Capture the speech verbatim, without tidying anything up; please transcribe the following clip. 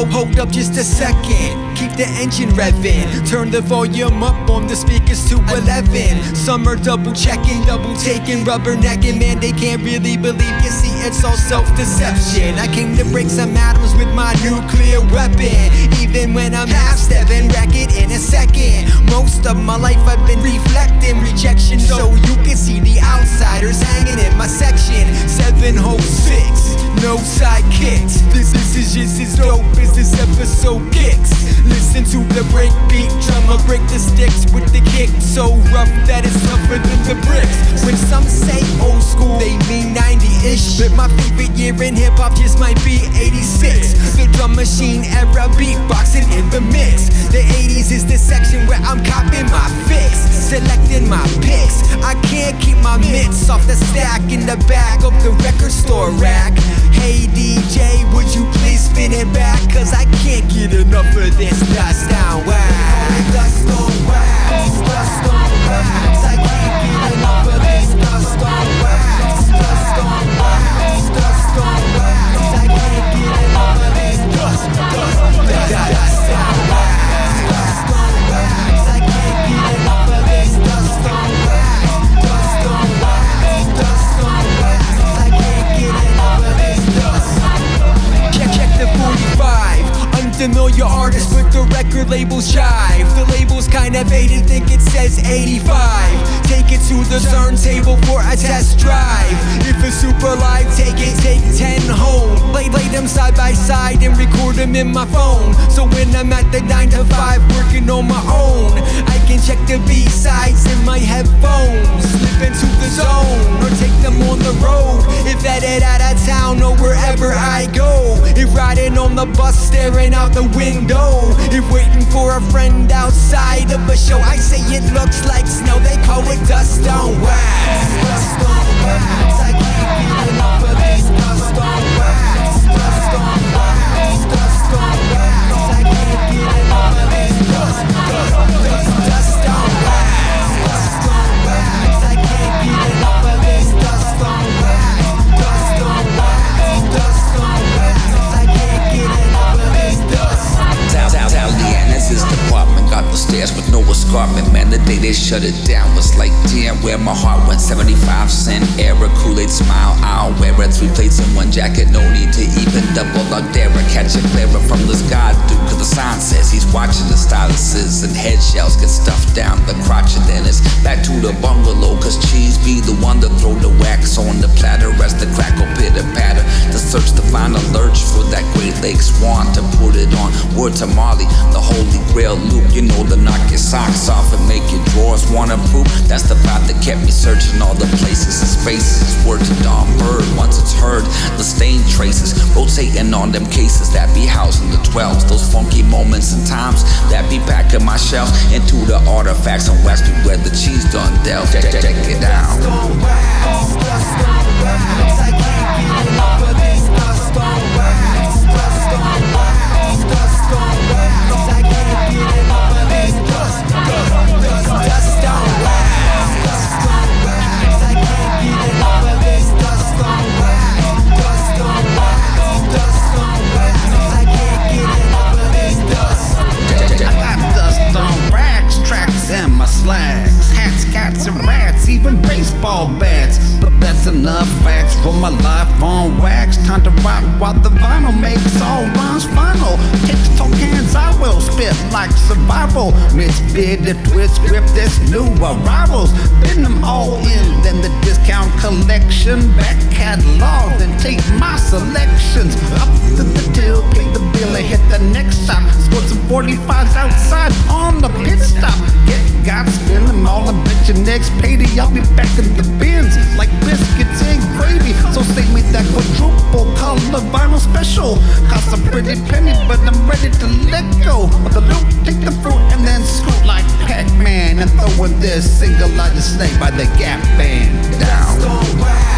Hold up just a second, keep the engine revving. Turn the volume up on the speakers to eleven. Some are double checking, double taking, rubbernecking. Man, they can't really believe you see it's all self-deception. I came to break some atoms with my nuclear weapon. Even when I'm half-stepping, wreck it in a second. Most of my life I've been reflecting rejection, so you can see the outsiders hanging in my section. Seven whole six, no sidekicks. This, this is just as dope as this episode kicks. Listen to the breakbeat drummer break the sticks with the kick so rough that it's tougher than the bricks. When some say old school, they mean ninety-ish, but my favorite year in hip-hop just might be eighty-six. The drum machine era, beatboxing in the mix. The eighties is the section where I'm copying my fix, selecting my picks. I can't keep my mitts off the stack in the back of the record store rack. Hey D J, would you please spin it back? Cause I can't get enough of this dust on wax. Dust on wax, dust on wax. I can't get enough of this dust on wax. Dust on wax, dust on wax. I can't get enough of this dust, dust, dust, dust on wax. Dust on wax, I can't get enough of this dust on wax. Dust on wax, dust on wax. I can't get enough of this dust. Check, check the forty-five. Unfamiliar artists with the record labels jive. The label's kinda faded, think it says eighty-five. Take it to the turntable for a test drive. If it's super live, take it, take ten home. Play, play them side by side and record them in my phone. So when I'm at the nine to five working on my own, I can check the B-sides in my headphones. Slip into the zone or take them on the road. If headed out of town or wherever I go. If riding on the bus staring out the window. If waiting for a friend outside of a show, I say it looks like snow, they call it dust on wax. Dust on wax, I can't get enough of this dust on wax. Dust on wax, dust on wax, I can't get enough of this dust, dust, dust, dust on wax. Dust on wax, I can't get enough of this dust on wax. Dust on wax, dust on wax, I can't get enough of this dust. This department got the stairs with no escarpment. Man, the day they shut it down was like, damn, where my heart went. Seventy-five cent era, Kool-Aid smile, I'll wear it. Three plates in one jacket, no need to even double up there. Catch a clearer from this god dude, cause the sign says he's watching the styluses and head shells get stuffed down the crotch. And then it's back to the bungalow, cause cheese be the one to throw the wax on the platter as the crackle pitter patter. To search to find a lurch for that Great Lakes swan to put it on. Word to Marley, the holy grail loop, you know, to knock your socks off and make your drawers wanna poop. That's the vibe that kept me searching all the places and spaces. Word to Don Bird, once it's heard, the stain traces rotating on them cases that be housing the twelves. Those funky moments and times that be packing my shelves into the artifacts and wax me where the cheese done delved. Check, check, check it out. Dust on wax, dust on wax, I can't get enough of this dust on wax. Dust on wax, dust on wax, I can't get enough of this dust, dust, dust, dust on wax. Dust on wax, I can't get enough of this dust on wax. Dust on wax, dust on wax, I can't get enough of this dust. I got dust on rags, tracks and my slacks, hats, cats and rats, even baseball bats. But that's enough facts for my life on wax. Time to rock while the vinyl makes all rhymes final. Take the talk hands, I will spit like survival. Misfit the twist grip, this new arrivals. Bend them all in, then the discount collection. Back catalog, then take my selections. Up to the till, pay the bill and hit the next stop. Score some forty-fives outside on the pit stop. Get got, spin them all, I bet your next payday I'll be back in the bins like biscuits and gravy. So save me that quadruple color vinyl special. Cost a pretty penny, but I'm ready to let go of the loot, take the fruit, and then scoot like Pac-Man and throw in this single I just snake by the Gap Band down.